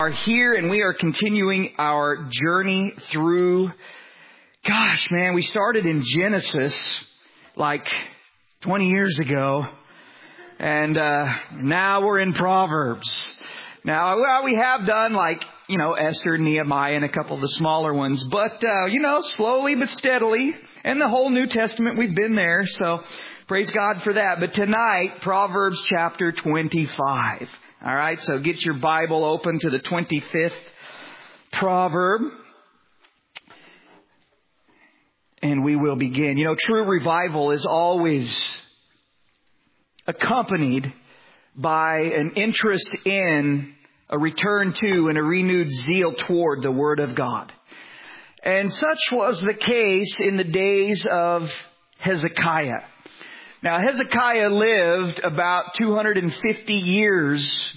Are here and we are continuing our journey through, we started in Genesis like 20 years ago, and now we're in Proverbs. Now, we have done Esther, Nehemiah, and a couple of the smaller ones, but, slowly but steadily, and the whole New Testament, we've been there, so praise God for that. But tonight, Proverbs chapter 25. All right, so get your Bible open to the 25th proverb. And we will begin. True revival is always accompanied by an interest in, a return to, and a renewed zeal toward the Word of God. And such was the case in the days of Hezekiah. Now, Hezekiah lived about 250 years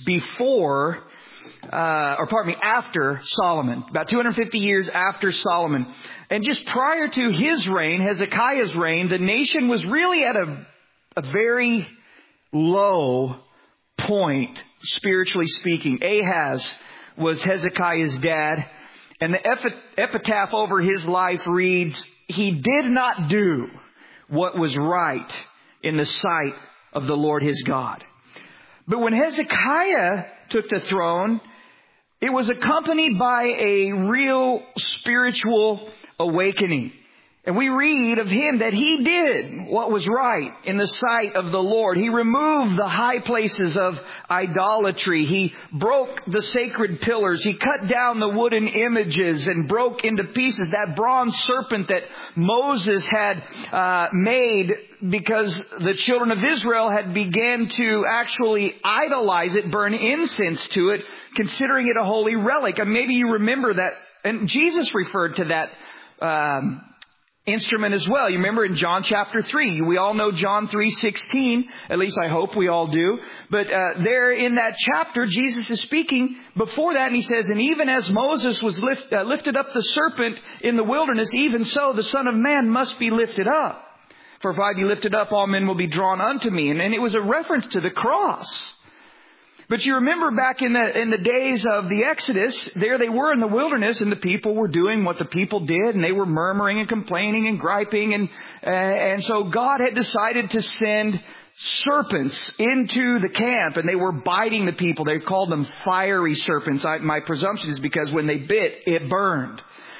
after Solomon. About 250 years after Solomon. And just prior to his reign, Hezekiah's reign, the nation was really at a very low point, spiritually speaking. Ahaz was Hezekiah's dad. And the epitaph over his life reads, "He did not do what was right in the sight of the Lord his God." But when Hezekiah took the throne, it was accompanied by a real spiritual awakening. And we read of him that he did what was right in the sight of the Lord. He removed the high places of idolatry. He broke the sacred pillars. He cut down the wooden images and broke into pieces that bronze serpent that Moses had made, because the children of Israel had began to actually idolize it, burn incense to it, considering it a holy relic. And maybe you remember that. And Jesus referred to that instrument as well. You remember in John chapter 3. We all know John 3:16. At least I hope we all do. But there in that chapter, Jesus is speaking before that, and he says, "And even as Moses was lifted up the serpent in the wilderness, even so the Son of Man must be lifted up. For if I be lifted up, all men will be drawn unto me." And it was a reference to the cross. But you remember back in the days of the Exodus, there they were in the wilderness, and the people were doing what the people did, and they were murmuring and complaining and griping, and so God had decided to send serpents into the camp, and they were biting the people. They called them fiery serpents. My presumption is because when they bit, it burned.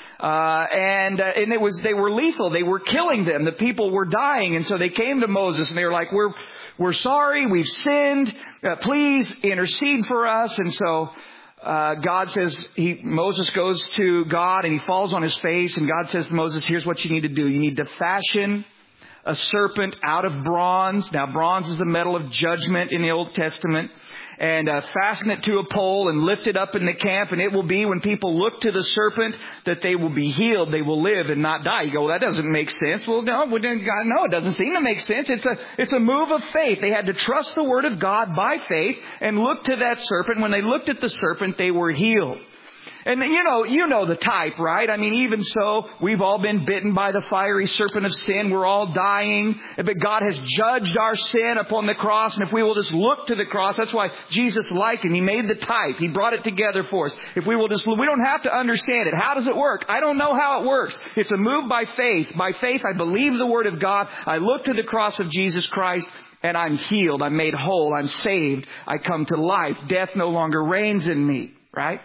And they were lethal. They were killing them. The people were dying, and so they came to Moses, and they were like, We're sorry, we've sinned, please intercede for us. And so God says, Moses goes to God and he falls on his face, and God says to Moses, "Here's what you need to do. You need to fashion a serpent out of bronze." Now, bronze is the metal of judgment in the Old Testament. And fasten it to a pole and lift it up in the camp. And it will be, when people look to the serpent, that they will be healed. They will live and not die. You go, "Well, that doesn't make sense." Well, no, it doesn't seem to make sense. It's a move of faith. They had to trust the Word of God by faith and look to that serpent. When they looked at the serpent, they were healed. And you know the type, right? I mean, even so, we've all been bitten by the fiery serpent of sin. We're all dying. But God has judged our sin upon the cross. And if we will just look to the cross, that's why Jesus likened. He made the type. He brought it together for us. If we will just, we don't have to understand it. How does it work? I don't know how it works. It's a move by faith. By faith, I believe the Word of God. I look to the cross of Jesus Christ, and I'm healed. I'm made whole. I'm saved. I come to life. Death no longer reigns in me, right?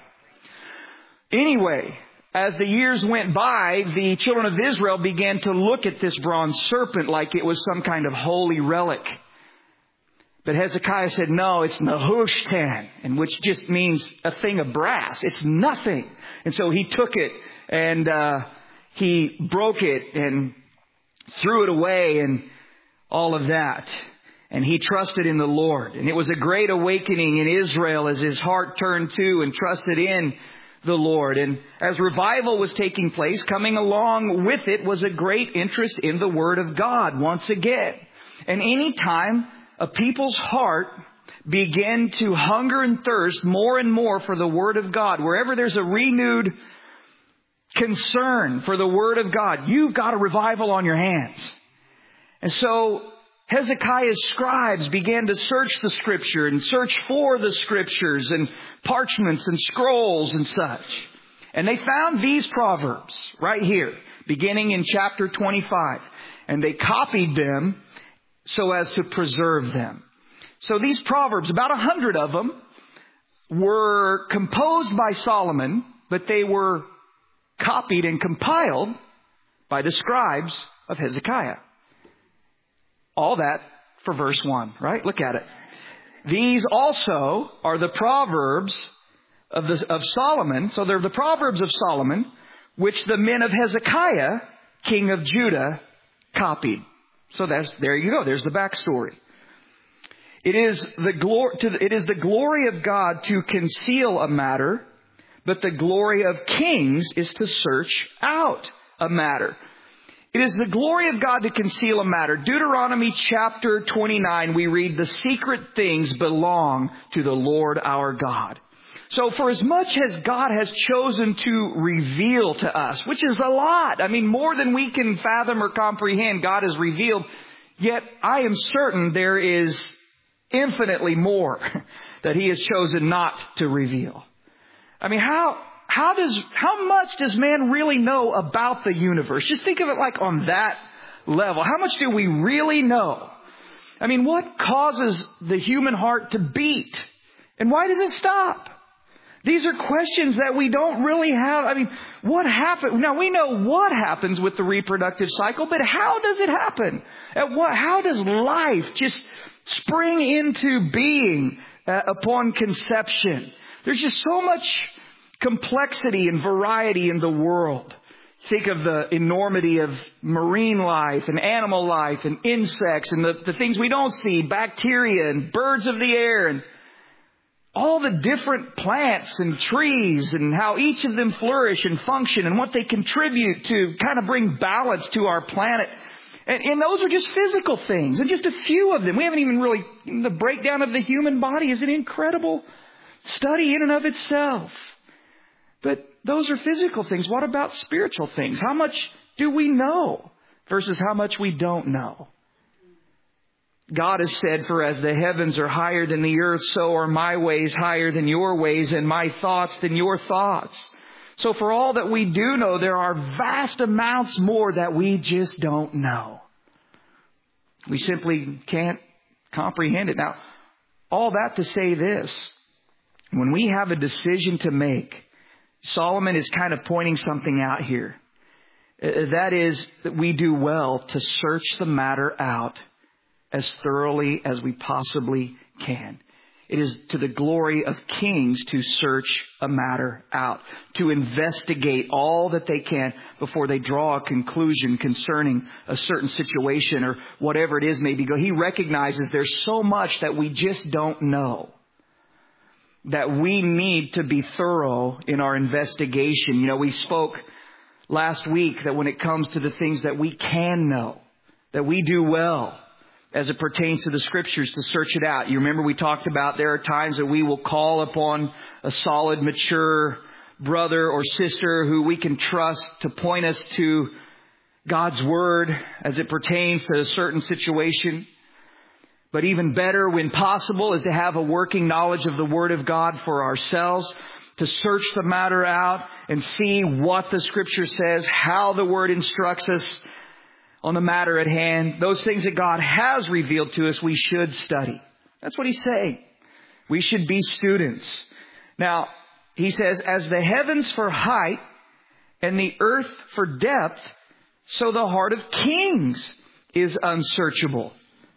Anyway, as the years went by, the children of Israel began to look at this bronze serpent like it was some kind of holy relic. But Hezekiah said, "No, it's Nehushtan," and which just means a thing of brass. It's nothing. And so he took it and he broke it and threw it away and all of that. And he trusted in the Lord. And it was a great awakening in Israel as his heart turned to and trusted in the Lord. And as revival was taking place, coming along with it was a great interest in the Word of God once again. And any time a people's heart began to hunger and thirst more and more for the Word of God, wherever there's a renewed concern for the Word of God, you've got a revival on your hands. And so Hezekiah's scribes began to search the Scripture and search for the Scriptures and parchments and scrolls and such. And they found these proverbs right here, beginning in chapter 25. And they copied them so as to preserve them. So these proverbs, about 100 of them, were composed by Solomon, but they were copied and compiled by the scribes of Hezekiah. All that for verse 1, right? Look at it. These also are the proverbs of Solomon. So they're the proverbs of Solomon, which the men of Hezekiah, king of Judah, copied. So there you go. There's the backstory. It is the glory of God to conceal a matter, but the glory of kings is to search out a matter. It is the glory of God to conceal a matter. Deuteronomy chapter 29, we read, the secret things belong to the Lord our God. So for as much as God has chosen to reveal to us, which is a lot, I mean, more than we can fathom or comprehend, God has revealed, yet I am certain there is infinitely more that He has chosen not to reveal. I mean, how much does man really know about the universe? Just think of it like on that level. How much do we really know? I mean, what causes the human heart to beat? And why does it stop? These are questions that we don't really have. I mean, what happened? Now, we know what happens with the reproductive cycle, but how does it happen? How does life just spring into being upon conception? There's just so much complexity and variety in the world. Think of the enormity of marine life and animal life and insects and the things we don't see, bacteria and birds of the air and all the different plants and trees and how each of them flourish and function and what they contribute to kind of bring balance to our planet. And those are just physical things, and just a few of them. We haven't even really, the breakdown of the human body is an incredible study in and of itself. But those are physical things. What about spiritual things? How much do we know versus how much we don't know? God has said, for as the heavens are higher than the earth, so are my ways higher than your ways, and my thoughts than your thoughts. So for all that we do know, there are vast amounts more that we just don't know. We simply can't comprehend it. Now, all that to say this, when we have a decision to make, Solomon is kind of pointing something out here. That is that we do well to search the matter out as thoroughly as we possibly can. It is to the glory of kings to search a matter out, to investigate all that they can before they draw a conclusion concerning a certain situation or whatever it is maybe. He recognizes there's so much that we just don't know, that we need to be thorough in our investigation. You know, we spoke last week that when it comes to the things that we can know, that we do well as it pertains to the Scriptures to search it out. You remember we talked about there are times that we will call upon a solid, mature brother or sister who we can trust to point us to God's Word as it pertains to a certain situation. But even better, when possible, is to have a working knowledge of the Word of God for ourselves, to search the matter out and see what the Scripture says, how the Word instructs us on the matter at hand. Those things that God has revealed to us, we should study. That's what He's saying. We should be students. Now, He says, as the heavens for height and the earth for depth, so the heart of kings is unsearchable.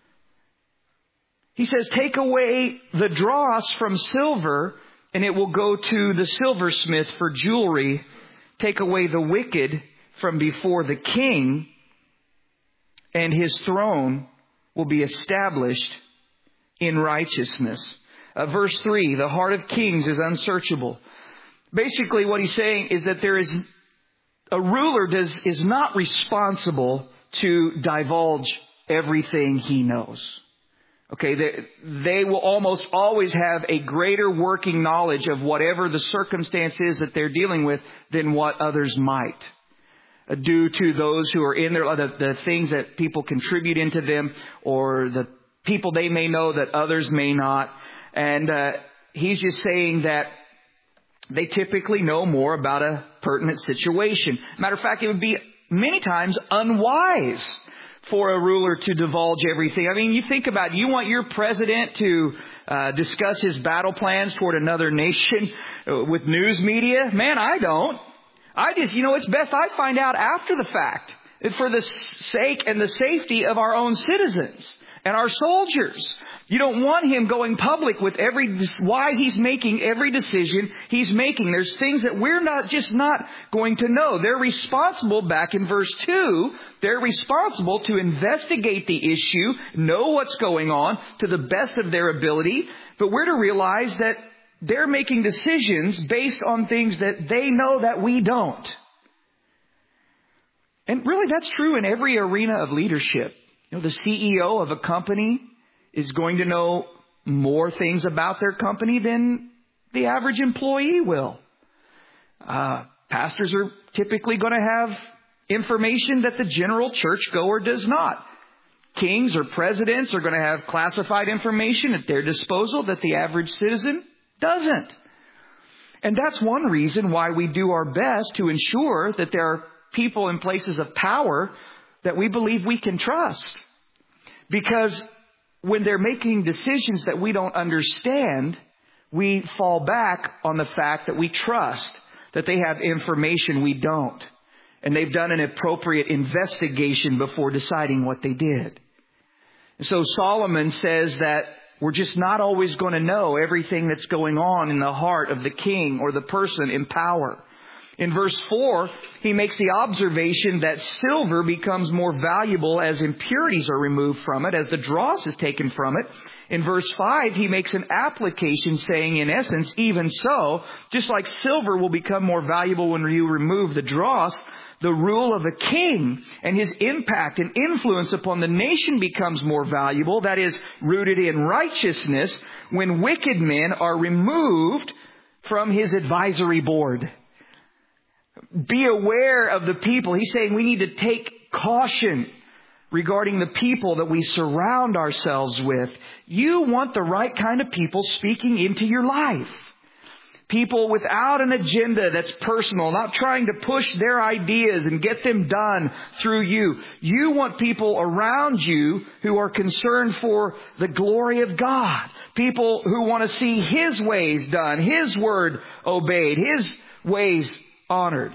He says, take away the dross from silver, and it will go to the silversmith for jewelry. Take away the wicked from before the king, and his throne will be established in righteousness. Verse 3, the heart of kings is unsearchable. Basically what he's saying is that there is a ruler is not responsible to divulge everything he knows. Okay, they will almost always have a greater working knowledge of whatever the circumstance is that they're dealing with than what others might. due to those who are in there, the things that people contribute into them, or the people they may know that others may not. And he's just saying that they typically know more about a pertinent situation. Matter of fact, it would be many times unwise for a ruler to divulge everything. I mean, you think about it, you want your president to discuss his battle plans toward another nation with news media? Man, I don't. I just, it's best I find out after the fact, for the sake and the safety of our own citizens and our soldiers. You don't want him going public with why he's making every decision he's making. There's things that we're not going to know. They're responsible, back in verse 2, they're responsible to investigate the issue, know what's going on to the best of their ability. But we're to realize that they're making decisions based on things that they know that we don't. And really, that's true in every arena of leadership. The CEO of a company is going to know more things about their company than the average employee will. Pastors are typically going to have information that the general churchgoer does not. Kings or presidents are going to have classified information at their disposal that the average citizen doesn't. And that's one reason why we do our best to ensure that there are people in places of power that we believe we can trust. Because when they're making decisions that we don't understand, we fall back on the fact that we trust that they have information we don't. And they've done an appropriate investigation before deciding what they did. And so Solomon says that we're just not always going to know everything that's going on in the heart of the king or the person in power. In verse 4, he makes the observation that silver becomes more valuable as impurities are removed from it, as the dross is taken from it. In verse 5, he makes an application saying, in essence, even so, just like silver will become more valuable when you remove the dross, the rule of a king and his impact and influence upon the nation becomes more valuable, that is, rooted in righteousness, when wicked men are removed from his advisory board. Be aware of the people. He's saying we need to take caution regarding the people that we surround ourselves with. You want the right kind of people speaking into your life. People without an agenda that's personal, not trying to push their ideas and get them done through you. You want people around you who are concerned for the glory of God. People who want to see His ways done, His word obeyed, His ways honored.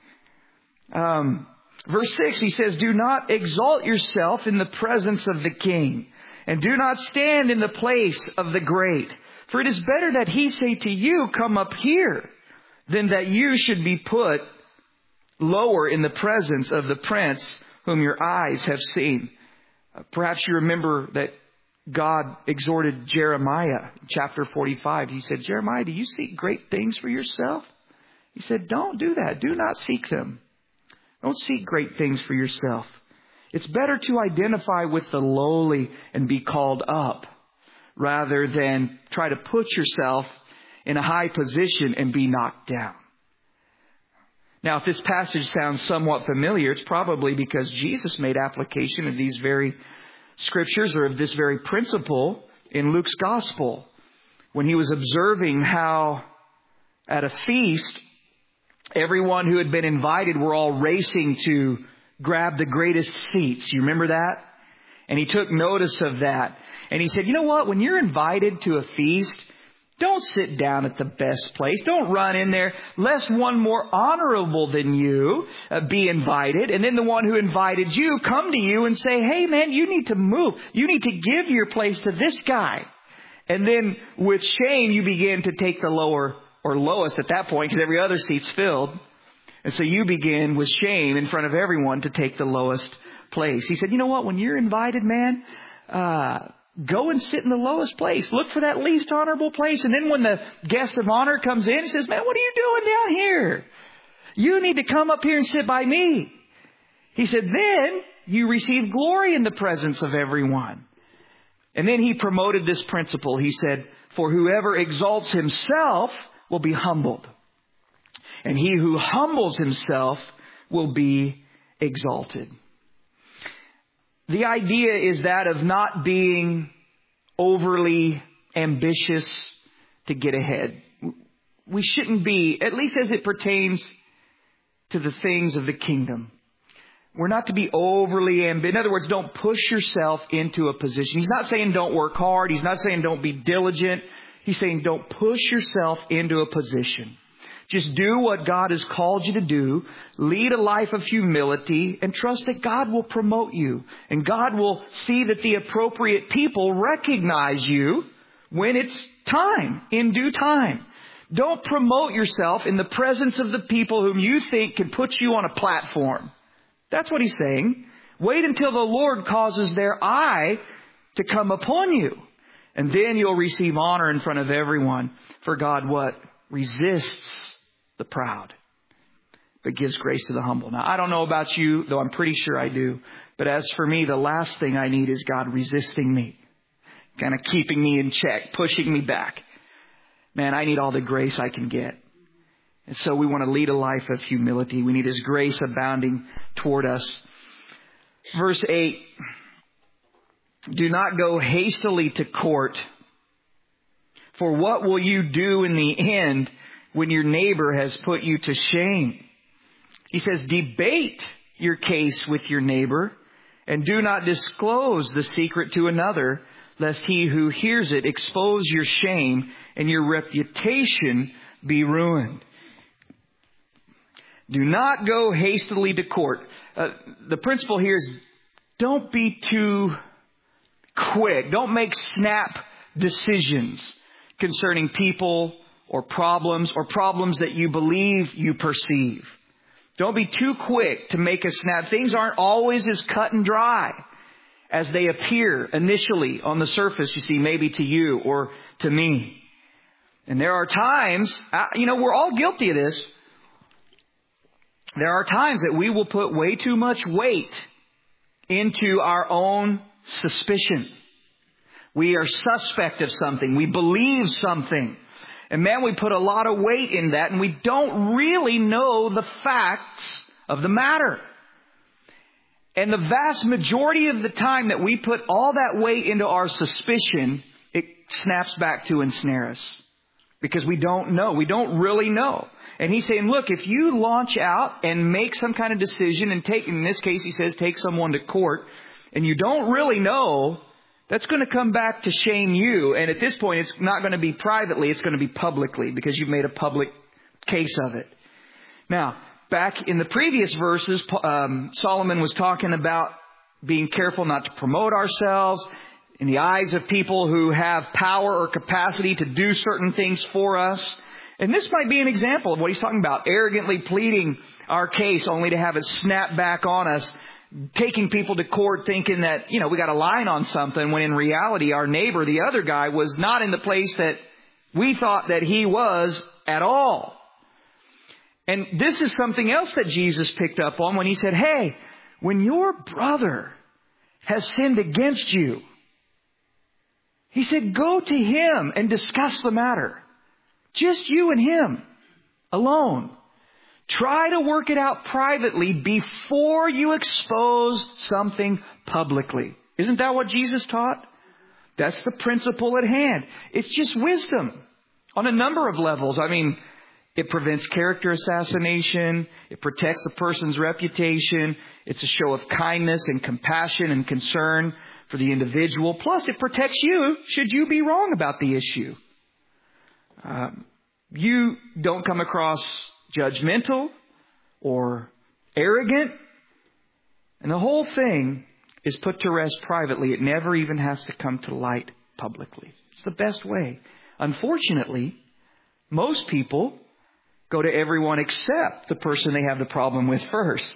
Verse 6, he says, do not exalt yourself in the presence of the king, and do not stand in the place of the great. For it is better that he say to you, come up here, than that you should be put lower in the presence of the prince whom your eyes have seen. Perhaps you remember that God exhorted Jeremiah, chapter 45. He said, Jeremiah, do you seek great things for yourself? He said, don't do that. Do not seek them. Don't seek great things for yourself. It's better to identify with the lowly and be called up rather than try to put yourself in a high position and be knocked down. Now, if this passage sounds somewhat familiar, it's probably because Jesus made application of these very scriptures or of this very principle in Luke's gospel when he was observing how at a feast, everyone who had been invited were all racing to grab the greatest seats. You remember that? And he took notice of that. And he said, you know what? When you're invited to a feast, don't sit down at the best place. Don't run in there, lest one more honorable than you be invited. And then the one who invited you come to you and say, hey, man, you need to move. You need to give your place to this guy. And then with shame, you begin to take the lower or lowest at that point, because every other seat's filled. And so you begin with shame in front of everyone to take the lowest place. He said, you know what? When you're invited, man, go and sit in the lowest place. Look for that least honorable place. And then when the guest of honor comes in, he says, man, what are you doing down here? You need to come up here and sit by me. He said, then you receive glory in the presence of everyone. And then he promoted this principle. He said, for whoever exalts himself will be humbled, and he who humbles himself will be exalted. The idea is that of not being overly ambitious to get ahead. We shouldn't be, at least as it pertains to the things of the kingdom. We're not to be overly ambitious. In other words, don't push yourself into a position. He's not saying don't work hard. He's not saying don't be diligent. He's saying don't push yourself into a position. Just do what God has called you to do. Lead a life of humility and trust that God will promote you. And God will see that the appropriate people recognize you when it's time, in due time. Don't promote yourself in the presence of the people whom you think can put you on a platform. That's what he's saying. Wait until the Lord causes their eye to come upon you. And then you'll receive honor in front of everyone. For God what? Resists the proud, but gives grace to the humble. Now, I don't know about you, though I'm pretty sure I do. But as for me, the last thing I need is God resisting me, kind of keeping me in check, pushing me back. Man, I need all the grace I can get. And so we want to lead a life of humility. We need His grace abounding toward us. Verse 8, do not go hastily to court, for what will you do in the end when your neighbor has put you to shame? He says, debate your case with your neighbor and do not disclose the secret to another, lest he who hears it expose your shame and your reputation be ruined. Do not go hastily to court. The principle here is don't be too quick. Don't make snap decisions concerning people or problems that you believe you perceive. Don't be too quick to make a snap. Things aren't always as cut and dry as they appear initially on the surface, you see, maybe to you or to me. And there are times, we're all guilty of this. There are times that we will put way too much weight into our own suspicion. We are suspect of something. We believe something. And man, we put a lot of weight in that and we don't really know the facts of the matter. And the vast majority of the time that we put all that weight into our suspicion, it snaps back to ensnare us. Because we don't know. We don't really know. And he's saying, look, if you launch out and make some kind of decision and take, in this case, he says, take someone to court, and you don't really know, that's going to come back to shame you. And at this point, it's not going to be privately, it's going to be publicly because you've made a public case of it. Now, back in the previous verses, Solomon was talking about being careful not to promote ourselves in the eyes of people who have power or capacity to do certain things for us. And this might be an example of what he's talking about. Arrogantly pleading our case only to have it snap back on us. Taking people to court thinking that, we got a line on something when in reality our neighbor, the other guy, was not in the place that we thought that he was at all. And this is something else that Jesus picked up on when he said, hey, when your brother has sinned against you, he said, go to him and discuss the matter. Just you and him alone. Try to work it out privately before you expose something publicly. Isn't that what Jesus taught? That's the principle at hand. It's just wisdom on a number of levels. It prevents character assassination. It protects a person's reputation. It's a show of kindness and compassion and concern for the individual. Plus, it protects you should you be wrong about the issue. You don't come across judgmental or arrogant. And the whole thing is put to rest privately. It never even has to come to light publicly. It's the best way. Unfortunately, most people go to everyone except the person they have the problem with first.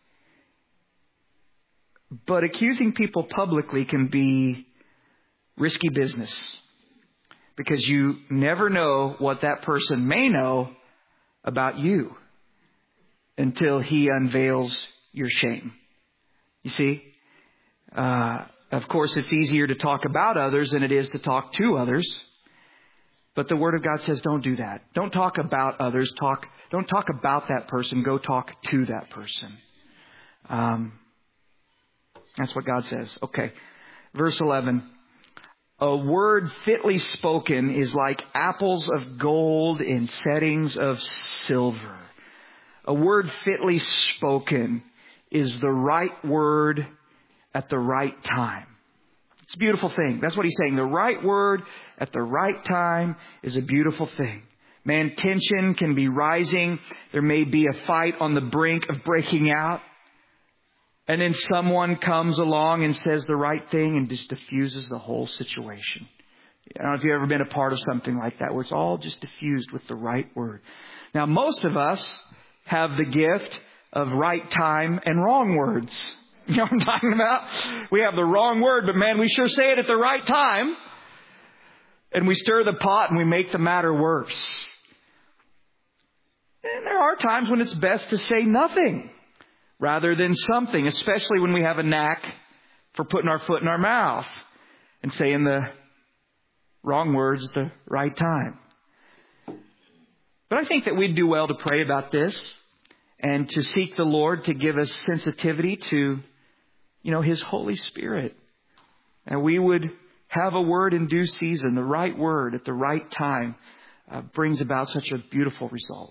But accusing people publicly can be risky business. Because you never know what that person may know about you until he unveils your shame. You see? Of course, it's easier to talk about others than it is to talk to others. But the Word of God says don't do that. Don't talk about others. Don't talk about that person. Go talk to that person. That's what God says. Okay. Verse 11. A word fitly spoken is like apples of gold in settings of silver. A word fitly spoken is the right word at the right time. It's a beautiful thing. That's what he's saying. The right word at the right time is a beautiful thing. Man, tension can be rising. There may be a fight on the brink of breaking out. And then someone comes along and says the right thing and just diffuses the whole situation. I don't know if you've ever been a part of something like that where it's all just diffused with the right word. Now, most of us have the gift of right time and wrong words. You know what I'm talking about? We have the wrong word, but man, we sure say it at the right time. And we stir the pot and we make the matter worse. And there are times when it's best to say nothing rather than something, especially when we have a knack for putting our foot in our mouth and saying the wrong words at the right time. But I think that we'd do well to pray about this and to seek the Lord to give us sensitivity to, His Holy Spirit. And we would have a word in due season. The right word at the right time brings about such a beautiful result.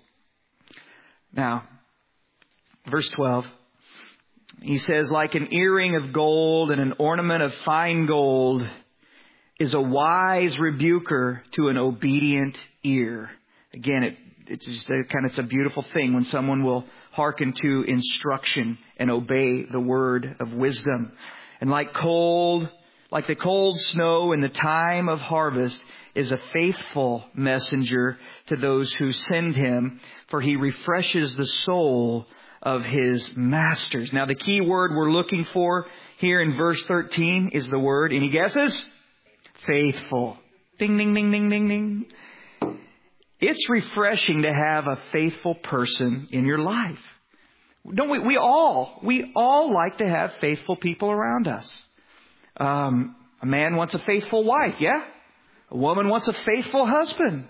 Now, verse 12, he says, like an earring of gold and an ornament of fine gold is a wise rebuker to an obedient ear. Again, it's just it's a beautiful thing when someone will hearken to instruction and obey the word of wisdom. And like the cold snow in the time of harvest is a faithful messenger to those who send him, for he refreshes the soul of his masters. Now, the key word we're looking for here in verse 13 is the word, any guesses? Faithful. Ding, ding, ding, ding, ding, ding. It's refreshing to have a faithful person in your life. Don't we? We all like to have faithful people around us. A man wants a faithful wife, yeah? A woman wants a faithful husband.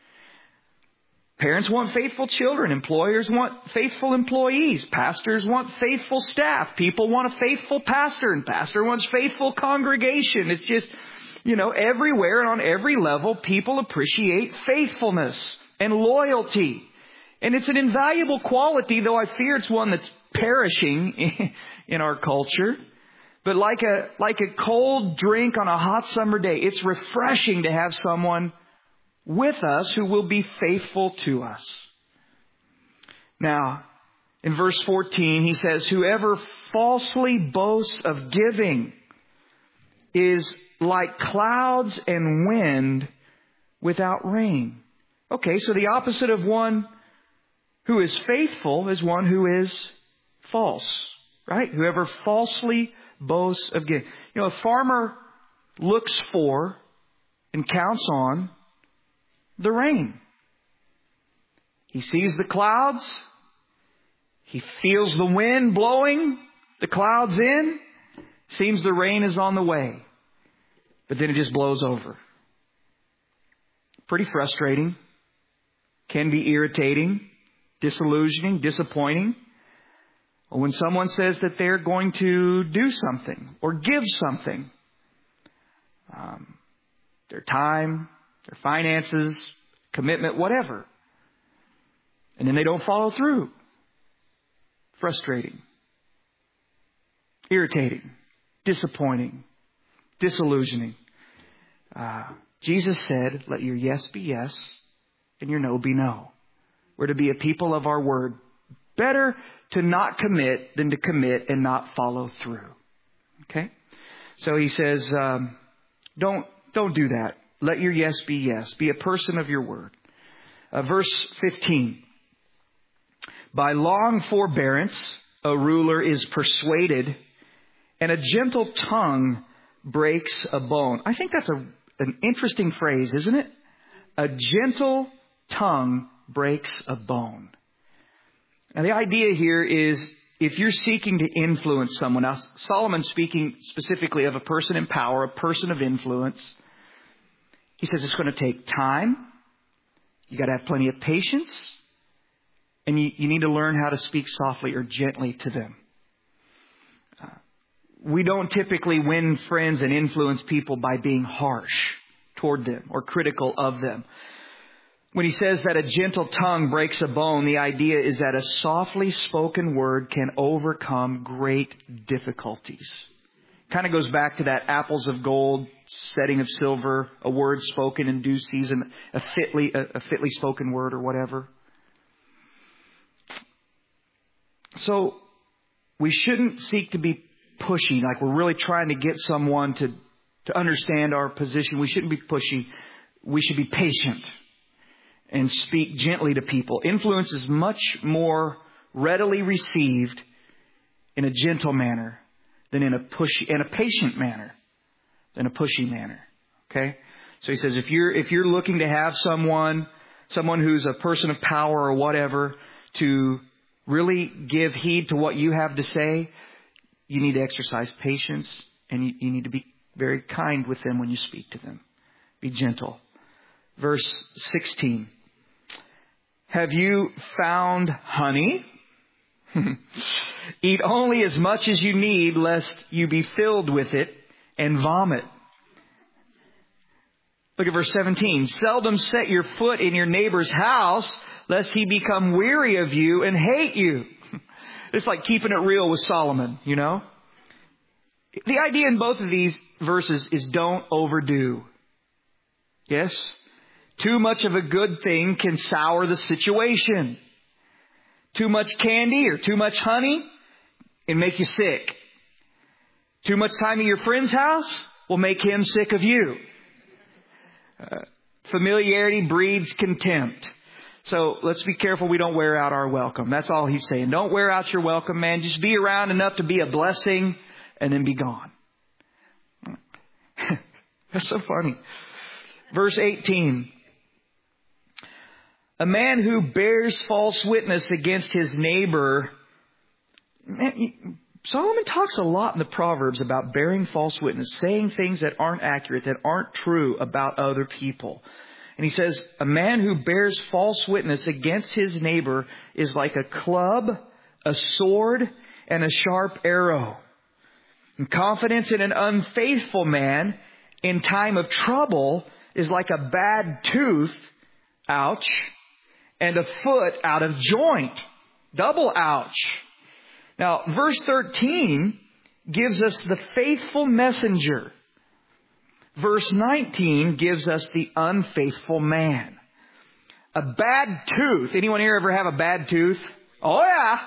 Parents want faithful children. Employers want faithful employees. Pastors want faithful staff. People want a faithful pastor, and pastor wants faithful congregation. It's just, everywhere and on every level, people appreciate faithfulness and loyalty. And it's an invaluable quality, though I fear it's one that's perishing in our culture. But like a cold drink on a hot summer day, it's refreshing to have someone with us who will be faithful to us. Now, in verse 14, he says, whoever falsely boasts of giving is like clouds and wind without rain. Okay, so the opposite of one who is faithful is one who is false, right? Whoever falsely boasts of giving. A farmer looks for and counts on the rain. He sees the clouds. He feels the wind blowing the clouds in. Seems the rain is on the way. But then it just blows over. Pretty frustrating. Can be irritating, disillusioning, disappointing. When someone says that they're going to do something or give something, their time, their finances, commitment, whatever, and then they don't follow through. Frustrating, irritating, disappointing, disillusioning. Jesus said, let your yes be yes and your no be no. We're to be a people of our word. Better to not commit than to commit and not follow through. Okay? So he says, don't do that. Let your yes be yes. Be a person of your word. Verse 15. By long forbearance, a ruler is persuaded, and a gentle tongue breaks a bone. I think that's an interesting phrase, isn't it? A gentle tongue breaks a bone. Now, the idea here is if you're seeking to influence someone else, Solomon's speaking specifically of a person in power, a person of influence. He says it's going to take time. You got to have plenty of patience. And you need to learn how to speak softly or gently to them. We don't typically win friends and influence people by being harsh toward them or critical of them. When he says that a gentle tongue breaks a bone, the idea is that a softly spoken word can overcome great difficulties. Kind of goes back to that apples of gold, setting of silver, a word spoken in due season, a fitly spoken word or whatever. So we shouldn't seek to be pushy, like we're really trying to get someone to understand our position. We shouldn't be pushy. We should be patient and speak gently to people. Influence is much more readily received in a gentle manner than in a patient manner than a pushy manner. Okay? So he says if you're looking to have someone who's a person of power or whatever to really give heed to what you have to say, you need to exercise patience, and you need to be very kind with them when you speak to them. Be gentle. Verse 16. Have you found honey? Eat only as much as you need, lest you be filled with it and vomit. Look at verse 17. Seldom set your foot in your neighbor's house, lest he become weary of you and hate you. It's like keeping it real with Solomon, you know. The idea in both of these verses is don't overdo. Yes? Too much of a good thing can sour the situation. Too much candy or too much honey can make you sick. Too much time at your friend's house will make him sick of you. Familiarity breeds contempt. So let's be careful we don't wear out our welcome. That's all he's saying. Don't wear out your welcome, man. Just be around enough to be a blessing and then be gone. That's so funny. Verse 18. A man who bears false witness against his neighbor. Man, Solomon talks a lot in the Proverbs about bearing false witness, saying things that aren't accurate, that aren't true about other people. And he says, a man who bears false witness against his neighbor is like a club, a sword, and a sharp arrow. And confidence in an unfaithful man in time of trouble is like a bad tooth, ouch, and a foot out of joint. Double ouch. Now, verse 13 gives us the faithful messenger. Verse 19 gives us the unfaithful man. A bad tooth. Anyone here ever have a bad tooth? Oh, yeah.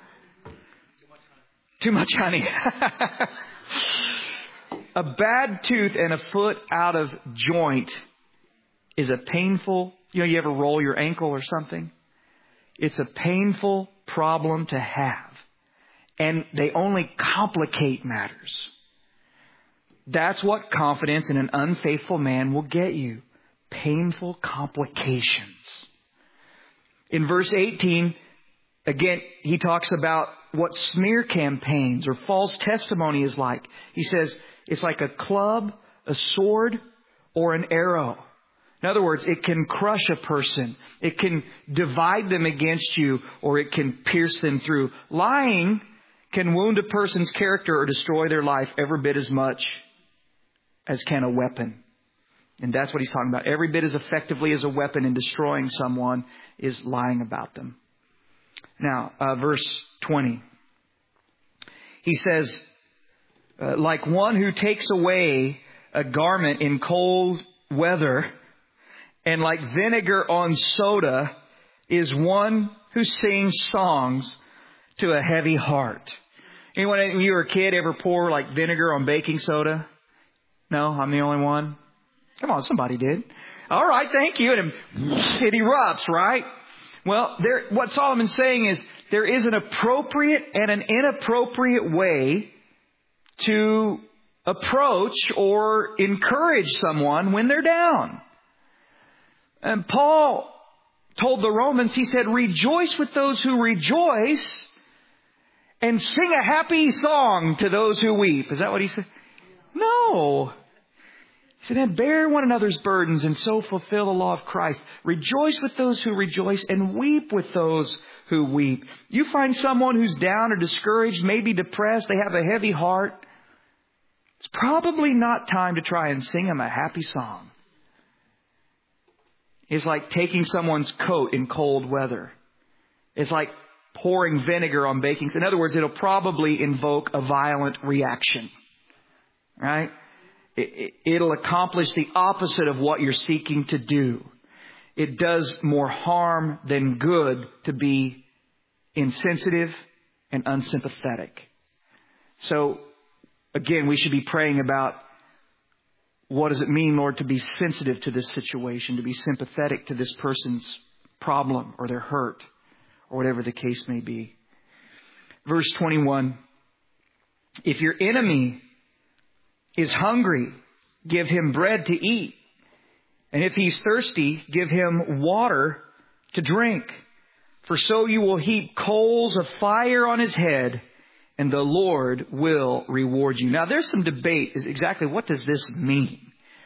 Too much honey. A bad tooth and a foot out of joint is a painful, you ever roll your ankle or something? It's a painful problem to have. And they only complicate matters. That's what confidence in an unfaithful man will get you. Painful complications. In verse 18, again, he talks about what smear campaigns or false testimony is like. He says it's like a club, a sword, or an arrow. In other words, it can crush a person. It can divide them against you, or it can pierce them through. Lying can wound a person's character or destroy their life every bit as much as can a weapon. And that's what he's talking about. Every bit as effectively as a weapon in destroying someone is lying about them. Now, verse 20. He says, like one who takes away a garment in cold weather, and like vinegar on soda is one who sings songs to a heavy heart. Anyone, when you were a kid, ever pour like vinegar on baking soda? No, I'm the only one. Come on, somebody did. All right, thank you. And it erupts, right? Well, what Solomon's saying is there is an appropriate and an inappropriate way to approach or encourage someone when they're down. And Paul told the Romans, he said, rejoice with those who rejoice and sing a happy song to those who weep. Is that what he said? No. He said, and bear one another's burdens and so fulfill the law of Christ. Rejoice with those who rejoice and weep with those who weep. You find someone who's down or discouraged, maybe depressed, they have a heavy heart. It's probably not time to try and sing them a happy song. It's like taking someone's coat in cold weather. It's like pouring vinegar on baking. In other words, it'll probably invoke a violent reaction. Right? It'll accomplish the opposite of what you're seeking to do. It does more harm than good to be insensitive and unsympathetic. So, again, we should be praying about what does it mean, Lord, to be sensitive to this situation, to be sympathetic to this person's problem or their hurt or whatever the case may be. Verse 21, if your enemy is hungry, give him bread to eat. And if he's thirsty, give him water to drink. For so you will heap coals of fire on his head, and the Lord will reward you. Now, there's some debate is exactly what does this mean?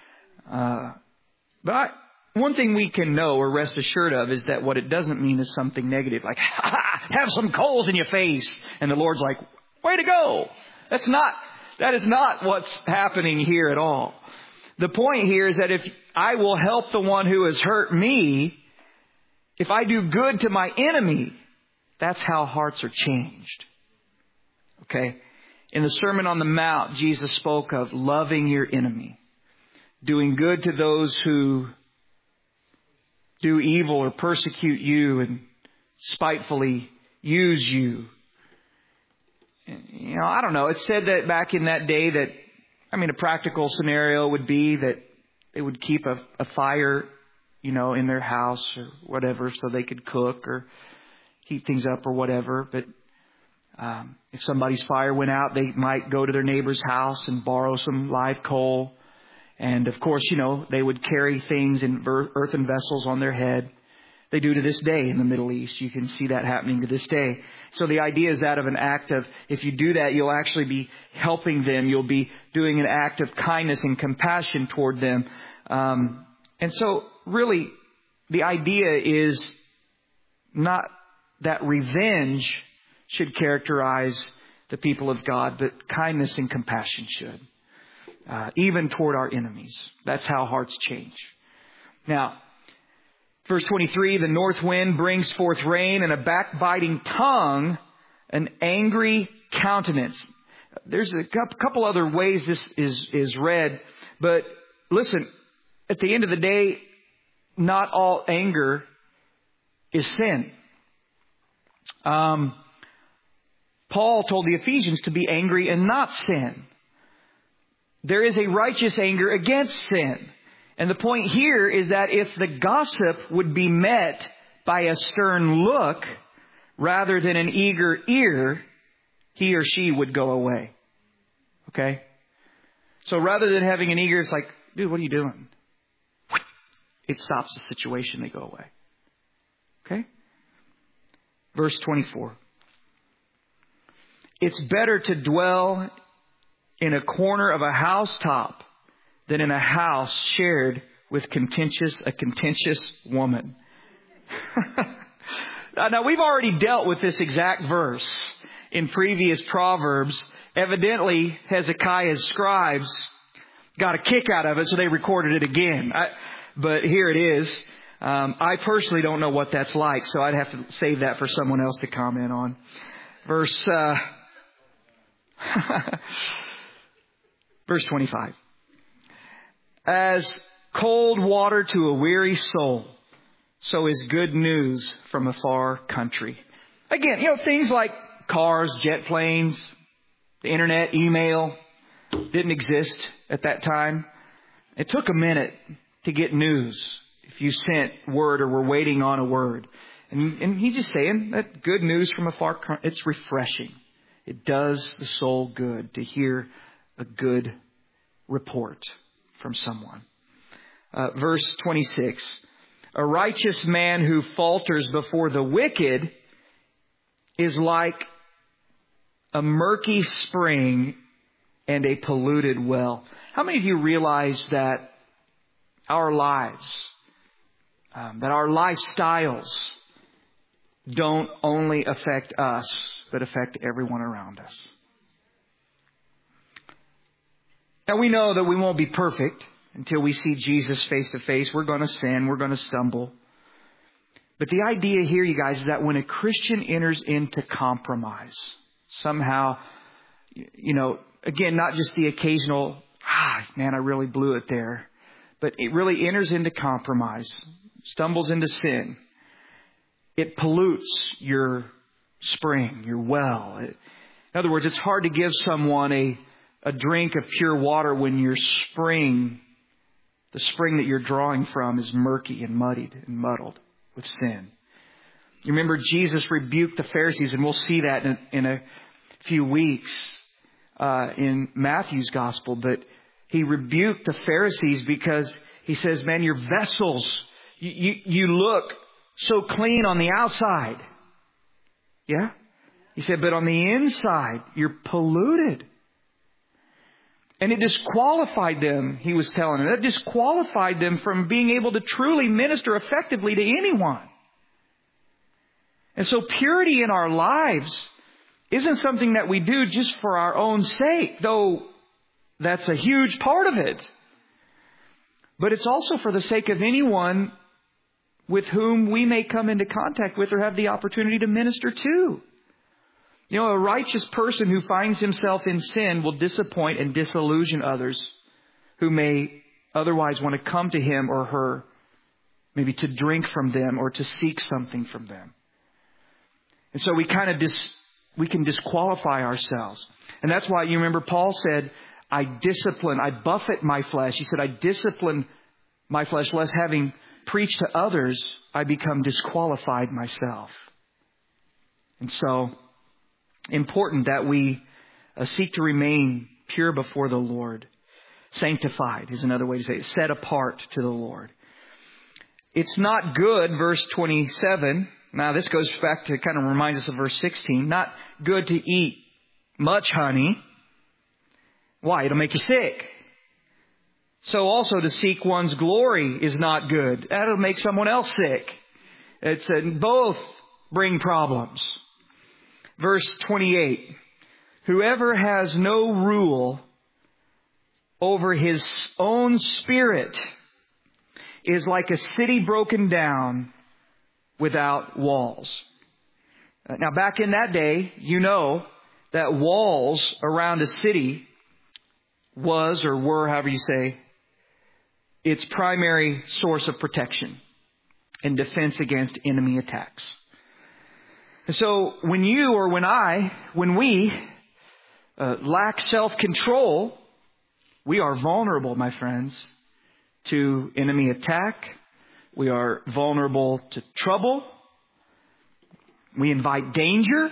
But one thing we can know or rest assured of is that what it doesn't mean is something negative, like, have some coals in your face. And the Lord's like, way to go. That is not what's happening here at all. The point here is that if I will help the one who has hurt me, if I do good to my enemy, that's how hearts are changed. Okay? In the Sermon on the Mount, Jesus spoke of loving your enemy, doing good to those who do evil or persecute you and spitefully use you. You know, I don't know. It said that back in that day that, a practical scenario would be that they would keep a fire, in their house or whatever so they could cook or heat things up or whatever. But if somebody's fire went out, they might go to their neighbor's house and borrow some live coal. And of course, they would carry things in earthen vessels on their head. They do to this day in the Middle East. You can see that happening to this day. So the idea is that of an act of, if you do that, you'll actually be helping them. You'll be doing an act of kindness and compassion toward them. And so really, the idea is not that revenge should characterize the people of God, but kindness and compassion should. Even toward our enemies. That's how hearts change. Now, verse 23, the north wind brings forth rain, and a backbiting tongue, an angry countenance. There's a couple other ways this is read, but listen, at the end of the day, not all anger is sin. Paul told the Ephesians to be angry and not sin. There is a righteous anger against sin. And the point here is that if the gossip would be met by a stern look rather than an eager ear, he or she would go away. Okay? So rather than having an eager, it's like, dude, what are you doing? It stops the situation. They go away. Okay? Verse 24. It's better to dwell in a corner of a housetop than in a house shared with a contentious woman. Now, we've already dealt with this exact verse in previous Proverbs. Evidently, Hezekiah's scribes got a kick out of it, so they recorded it again. But here it is. I personally don't know what that's like, so I'd have to save that for someone else to comment on. Verse 25. As cold water to a weary soul, so is good news from a far country. Again, things like cars, jet planes, the internet, email didn't exist at that time. It took a minute to get news if you sent word or were waiting on a word. And he's just saying that good news from a far country, it's refreshing. It does the soul good to hear a good report from someone. Verse 26. A righteous man who falters before the wicked is like a murky spring and a polluted well. How many of you realize that our lives, that our lifestyles don't only affect us, but affect everyone around us? Now we know that we won't be perfect until we see Jesus face to face. We're going to sin. We're going to stumble. But the idea here, you guys, is that when a Christian enters into compromise, somehow, again, not just the occasional, man, I really blew it there, but it really enters into compromise, stumbles into sin. It pollutes your spring, your well. In other words, it's hard to give someone a drink of pure water when your spring, the spring that you're drawing from, is murky and muddied and muddled with sin. You remember Jesus rebuked the Pharisees, and we'll see that in a few weeks in Matthew's gospel. But He rebuked the Pharisees because He says, man, your vessels, you look so clean on the outside. Yeah? He said, but on the inside, you're polluted. And it disqualified them, He was telling them. That disqualified them from being able to truly minister effectively to anyone. And so purity in our lives isn't something that we do just for our own sake, though that's a huge part of it. But it's also for the sake of anyone with whom we may come into contact with or have the opportunity to minister to. A righteous person who finds himself in sin will disappoint and disillusion others who may otherwise want to come to him or her, maybe to drink from them or to seek something from them. And so we can disqualify ourselves. And that's why you remember Paul said, I buffet my flesh. He said, I discipline my flesh, lest having preached to others, I become disqualified myself. And so, important that we seek to remain pure before the Lord. Sanctified is another way to say it. Set apart to the Lord. It's not good, verse 27. Now this goes back to kind of reminds us of verse 16. Not good to eat much honey. Why? It'll make you sick. So also to seek one's glory is not good. That'll make someone else sick. Both bring problems. Verse 28, whoever has no rule over his own spirit is like a city broken down without walls. Now back in that day, you know that walls around a city was or were, however you say, its primary source of protection and defense against enemy attacks. And so when we lack self-control, we are vulnerable, my friends, to enemy attack. We are vulnerable to trouble. We invite danger.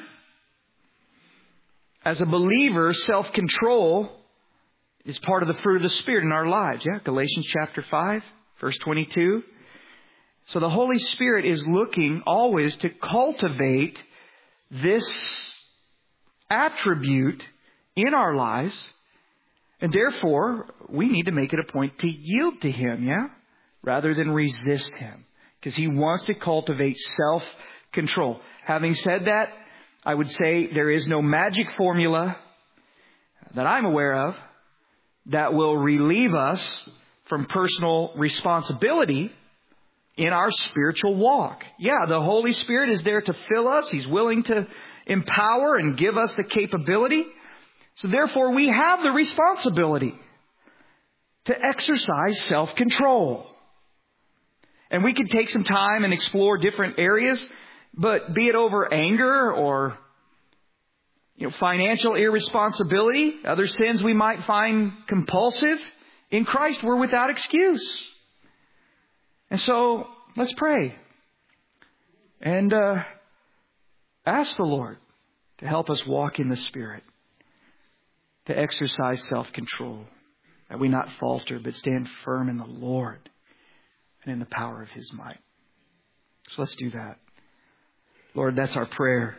As a believer, self-control is part of the fruit of the Spirit in our lives. Yeah, Galatians chapter 5, verse 22. So the Holy Spirit is looking always to cultivate this attribute in our lives. And therefore, we need to make it a point to yield to Him, yeah? Rather than resist Him. Because He wants to cultivate self-control. Having said that, I would say there is no magic formula that I'm aware of that will relieve us from personal responsibility in our spiritual walk. Yeah, the Holy Spirit is there to fill us. He's willing to empower and give us the capability. So therefore, we have the responsibility to exercise self-control. And we could take some time and explore different areas, but be it over anger or financial irresponsibility, other sins we might find compulsive, in Christ we're without excuse. And so, let's pray. And ask the Lord to help us walk in the Spirit. To exercise self-control. That we not falter, but stand firm in the Lord. And in the power of His might. So let's do that. Lord, that's our prayer.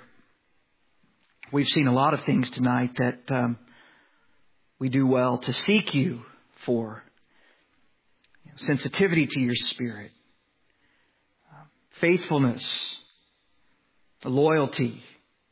We've seen a lot of things tonight that we do well to seek You for. Sensitivity to your Spirit. Faithfulness. Loyalty.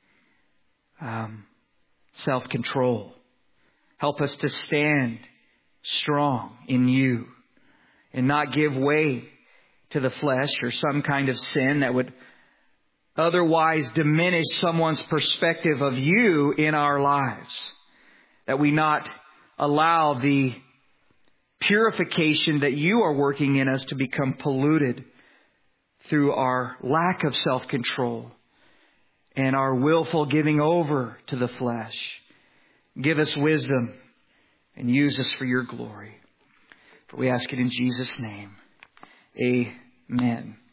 Self-control. Help us to stand strong in you and not give way to the flesh or some kind of sin that would otherwise diminish someone's perspective of you in our lives. That we not allow the purification that you are working in us to become polluted through our lack of self-control and our willful giving over to the flesh. Give us wisdom and use us for your glory. For we ask it in Jesus' name. Amen.